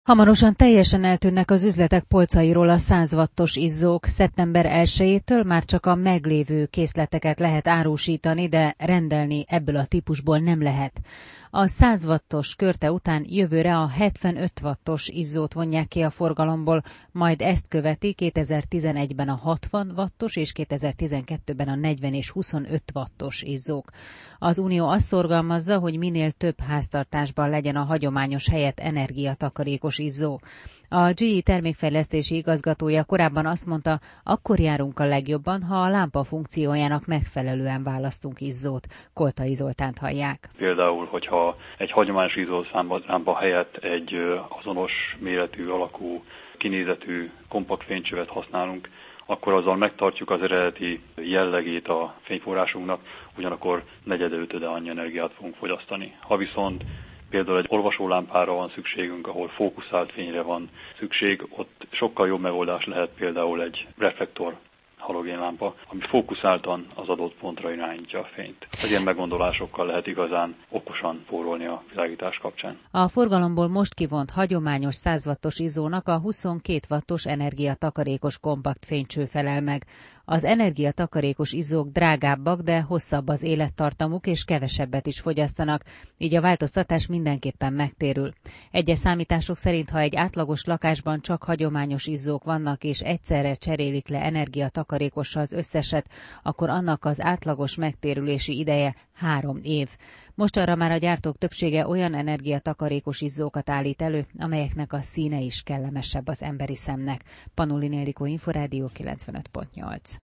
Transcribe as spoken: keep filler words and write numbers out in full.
Hamarosan teljesen eltűnnek az üzletek polcairól a száz wattos izzók. szeptember elsejétől már csak a meglévő készleteket lehet árusítani, de rendelni ebből a típusból nem lehet. A száz wattos körte után jövőre a hetvenöt wattos izzót vonják ki a forgalomból, majd ezt követi kétezer-tizenegyben a hatvan wattos és kétezer-tizenkettőben a negyven és huszonöt wattos izzók. Az Unió azt szorgalmazza, hogy minél több háztartásban legyen a hagyományos helyett energiatakarékos izzó. A gé é termékfejlesztési igazgatója korábban azt mondta, akkor járunk a legjobban, ha a lámpa funkciójának megfelelően választunk izzót. Koltai Zoltánt hallják. Például, hogyha egy hagyományos izzólámpa helyett egy azonos méretű, alakú, kinézetű kompakt fénycsövet használunk, akkor azzal megtartjuk az eredeti jellegét a fényforrásunknak, ugyanakkor negyede-ötöde annyi energiát fogunk fogyasztani. Ha viszont például egy olvasólámpára van szükségünk, ahol fókuszált fényre van szükség, ott sokkal jobb megoldás lehet például egy reflektor halogénlámpa, ami fókuszáltan az adott pontra irányítja a fényt. Az ilyen meggondolásokkal lehet igazán okosan spórolni a világítás kapcsán. A forgalomból most kivont hagyományos száz wattos izzónak a huszonkét wattos energiatakarékos kompakt fénycső felel meg. Az energiatakarékos izzók drágábbak, de hosszabb az élettartamuk és kevesebbet is fogyasztanak, így a változtatás mindenképpen megtérül. Egyes számítások szerint, ha egy átlagos lakásban csak hagyományos izzók vannak és egyszerre cserélik le energiatakarékossal az összeset, akkor annak az átlagos megtérülési ideje három év. Mostanra már a gyártók többsége olyan energiatakarékos izzókat állít elő, amelyeknek a színe is kellemesebb az emberi szemnek. Panulin Ildikó, Inforádió kilencvenöt pont nyolc.